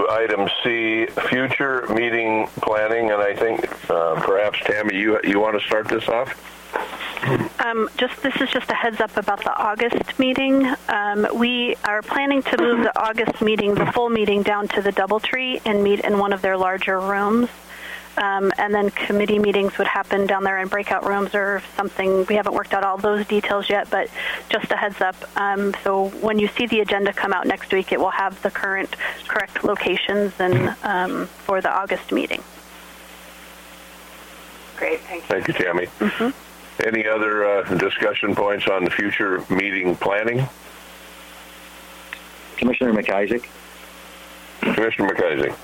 to item C, future meeting planning, and I think perhaps Tammy, you want to start this off? This is just a heads up about the August meeting. We are planning to move the August meeting, the full meeting, down to the DoubleTree and meet in one of their larger rooms. And then committee meetings would happen down there in breakout rooms or something. We haven't worked out all those details yet, but just a heads up. So when you see the agenda come out next week, it will have the correct locations and for the August meeting. Great, thank you. Thank you, Tammy. Mm-hmm. Any other discussion points on the future meeting planning? Commissioner McIsaac. Commissioner McIsaac.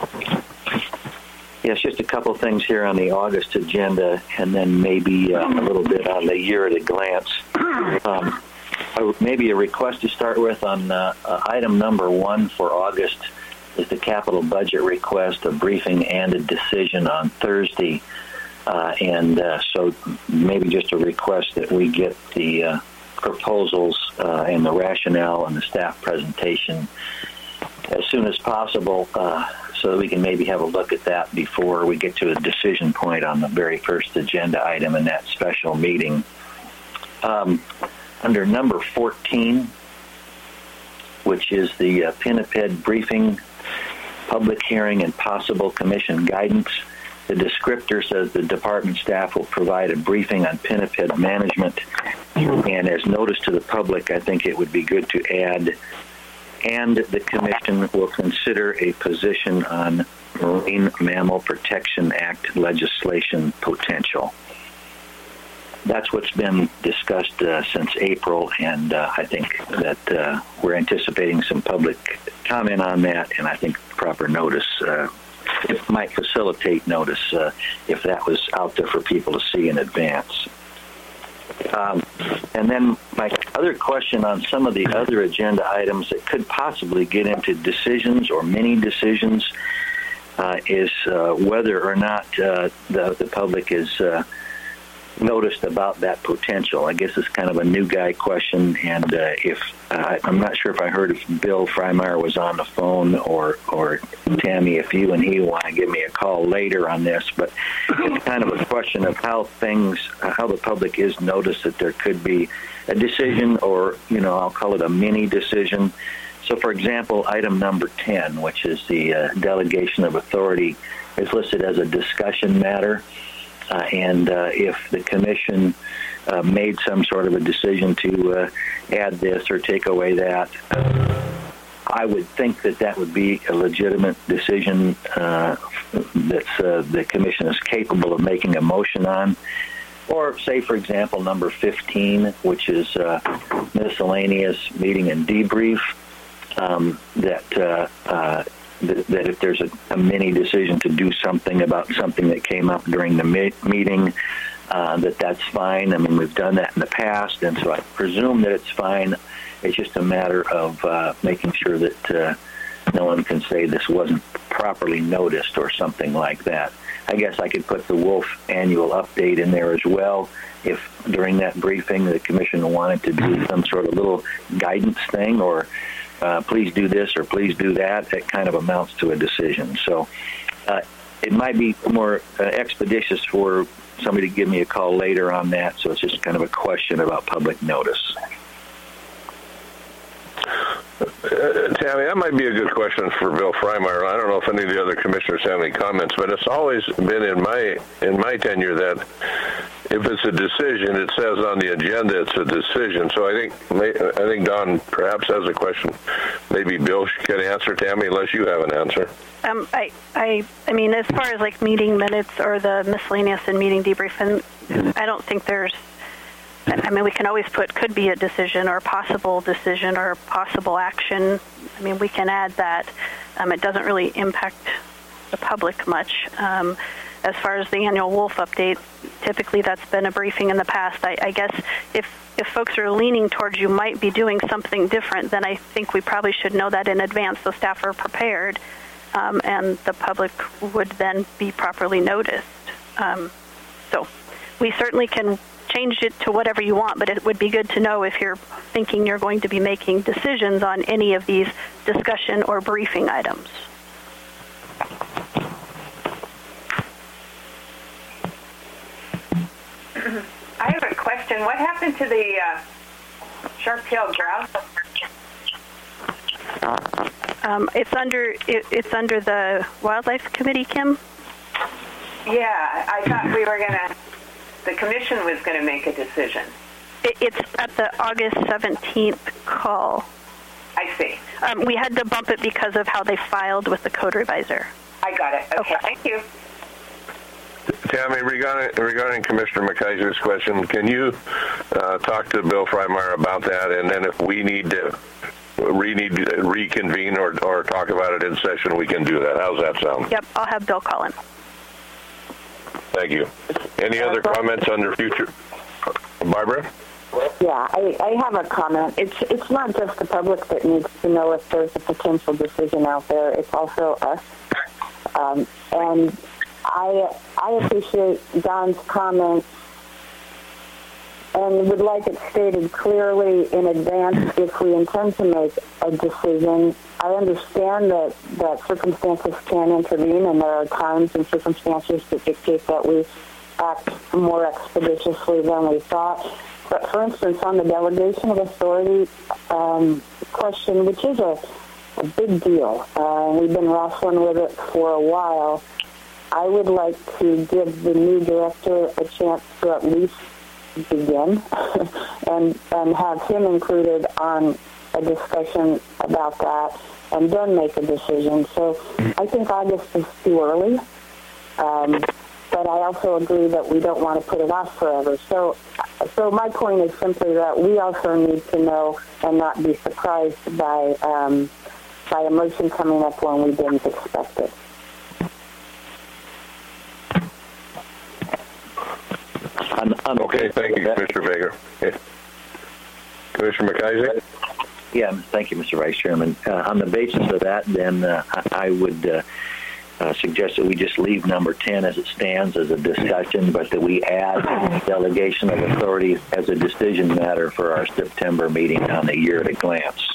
Yes, just a couple things here on the August agenda, and then maybe a little bit on the year at a glance. Maybe a request to start with on item number 1 for August is the capital budget request, a briefing and a decision on Thursday. So maybe just a request that we get the proposals and the rationale and the staff presentation as soon as possible so that we can maybe have a look at that before we get to a decision point on the very first agenda item in that special meeting. Under number 14, which is the Pinniped briefing, public hearing, and possible commission guidance, the descriptor says the department staff will provide a briefing on Pinniped management, and as notice to the public, I think it would be good to add, and the commission will consider a position on Marine Mammal Protection Act legislation potential. That's what's been discussed since April, and I think that we're anticipating some public comment on that, and I think proper notice it might facilitate notice if that was out there for people to see in advance. And then my other question on some of the other agenda items that could possibly get into decisions or mini decisions is whether or not the public is noticed about that potential. I guess it's kind of a new guy question, and if I'm not sure if I heard if Bill Freimeyer was on the phone or Tammy, if you and he want to give me a call later on this, but it's kind of a question of how the public is noticed that there could be a decision, or I'll call it a mini decision. So, for example, item number 10, which is the delegation of authority, is listed as a discussion matter. And if the commission made some sort of a decision to add this or take away that, I would think that would be a legitimate decision that the commission is capable of making a motion on. Or say, for example, number 15, which is miscellaneous meeting and debrief, that if there's a mini decision to do something about something that came up during the meeting, that's fine. I mean, we've done that in the past, and so I presume that it's fine. It's just a matter of making sure that no one can say this wasn't properly noticed or something like that. I guess I could put the Wolf annual update in there as well. If during that briefing the commission wanted to do some sort of little guidance thing, or please do this or please do that, that kind of amounts to a decision. So it might be more expeditious for somebody to give me a call later on that, so it's just kind of a question about public notice. Tammy, that might be a good question for Bill Freimeyer. I don't know if any of the other commissioners have any comments, but it's always been in my tenure that if it's a decision, it says on the agenda it's a decision. So I think Don perhaps has a question. Maybe Bill can answer, Tammy, unless you have an answer. I mean, as far as like meeting minutes or the miscellaneous and meeting debrief, I don't think there's. I mean, we can always put could be a decision or possible decision or possible action. I mean, we can add that. It doesn't really impact the public much. As far as the annual Wolf update, typically that's been a briefing in the past. I guess if folks are leaning towards you might be doing something different, then I think we probably should know that in advance so staff are prepared, and the public would then be properly noticed. So we certainly can change it to whatever you want, but it would be good to know if you're thinking you're going to be making decisions on any of these discussion or briefing items. question. What happened to the sharp-tailed grouse? It's under the Wildlife Committee, Kim. Yeah, I thought the commission was going to make a decision. It's at the August 17th call. I see. We had to bump it because of how they filed with the code reviser. I got it. Okay. Thank you. Tammy, regarding Commissioner McKaiser's question, can you talk to Bill Freimeyer about that? And then if we need to reconvene or talk about it in session, we can do that. How's that sound? Yep, I'll have Bill call in. Thank you. Any other comments under future? Barbara? Yeah, I have a comment. It's not just the public that needs to know if there's a potential decision out there. It's also us. And I appreciate Don's comments and would like it stated clearly in advance if we intend to make a decision. I understand that circumstances can intervene, and there are times and circumstances that dictate that we act more expeditiously than we thought. But for instance, on the delegation of authority question, which is a big deal, we've been wrestling with it for a while, I would like to give the new director a chance to at least begin and have him included on a discussion about that and then make a decision. So I think August is too early, but I also agree that we don't want to put it off forever. So my point is simply that we also need to know and not be surprised by a motion coming up when we didn't expect it. Okay, thank you, Mr. Vega. Yeah. Commissioner McKaiser? Yeah, thank you, Mr. Vice Chairman. On the basis of that, then I would suggest that we just leave number 10 as it stands as a discussion, but that we add delegation of authority as a decision matter for our September meeting on the year at a glance.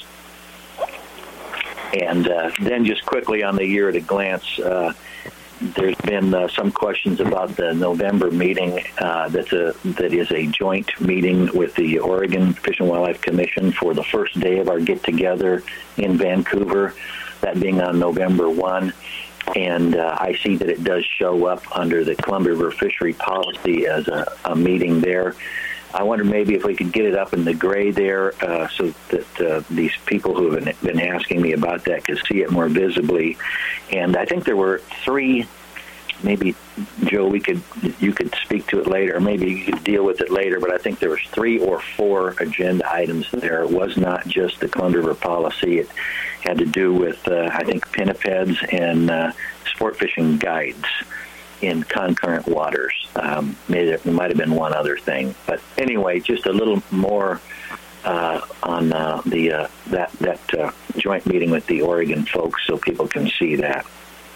And then just quickly on the year at a glance, there's been some questions about the November meeting that is a joint meeting with the Oregon Fish and Wildlife Commission for the first day of our get-together in Vancouver, that being on November 1. And I see that it does show up under the Columbia River Fishery Policy as a meeting there. I wonder maybe if we could get it up in the gray there so that these people who have been asking me about that could see it more visibly. And I think there were 3, maybe, Joe, you could speak to it later, or maybe you could deal with it later, but I think there was 3 or 4 agenda items there. It was not just the Columbia River Policy. It had to do with, I think, pinnipeds and sport fishing guides in concurrent waters. Maybe there might have been one other thing, but anyway, just a little more on that joint meeting with the Oregon folks, so people can see that.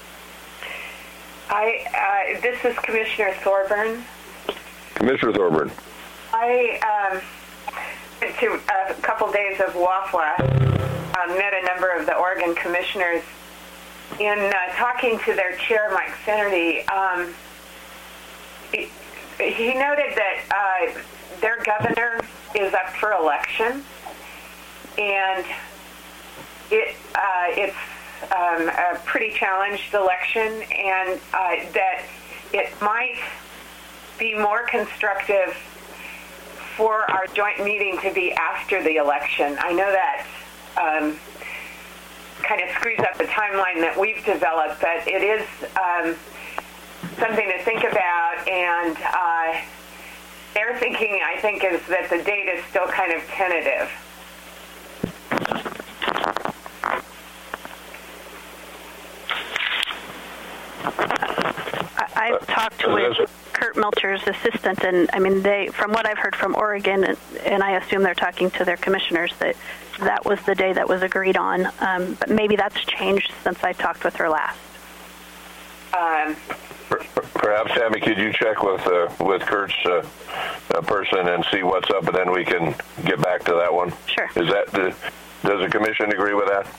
This is Commissioner Thorburn. Commissioner Thorburn. I went to a couple days of WAFWA, met a number of the Oregon commissioners. In talking to their chair, Mike Finnerty, he noted that their governor is up for election, and it's a pretty challenged election, and that it might be more constructive for our joint meeting to be after the election. I know that kind of screws up the timeline that we've developed, but it is something to think about, and their thinking, I think, is that the date is still kind of tentative. I've talked with Kurt Melcher's assistant, and I mean, from what I've heard from Oregon, and I assume they're talking to their commissioners, that was the day that was agreed on. But maybe that's changed since I talked with her last. Perhaps, Tammy, could you check with Kurt's person and see what's up, and then we can get back to that one? Sure. Does the commission agree with that?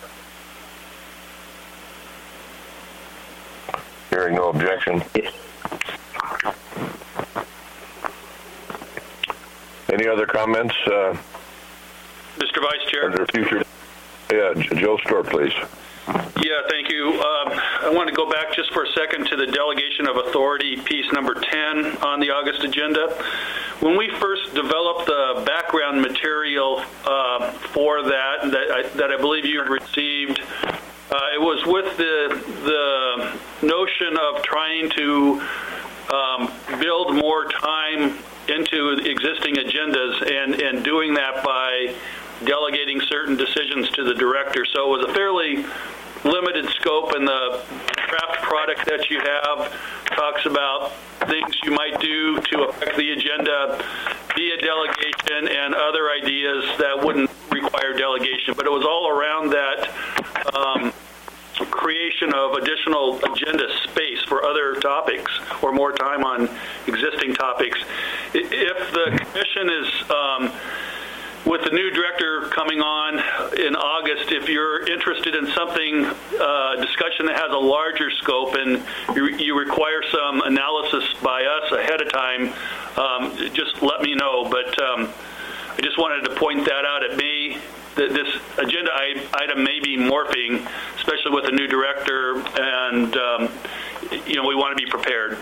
Hearing no objection. Any other comments? Mr. Vice Chair. Under future, yeah, Joe Storr, please. Yeah, thank you. I want to go back just for a second to the delegation of authority piece number 10 on the August agenda. When we first developed the background material for that I believe you received, it was with the notion of trying to build more time into existing agendas and doing that by delegating certain decisions to the director. So it was a fairly limited scope, and the draft product that you have talks about things you might do to affect the agenda via delegation and other ideas that wouldn't require delegation. But it was all around that creation of additional agenda space for other topics or more time on existing topics. If the commission is with the new director coming on in August, if you're interested in something, discussion that has a larger scope and you require some analysis by us ahead of time, just let me know. But I just wanted to point that out. It may, this agenda item may be morphing, especially with a new director, and we want to be prepared.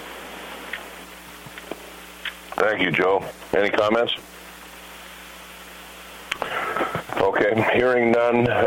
Thank you, Joe. Any comments? Okay, hearing none,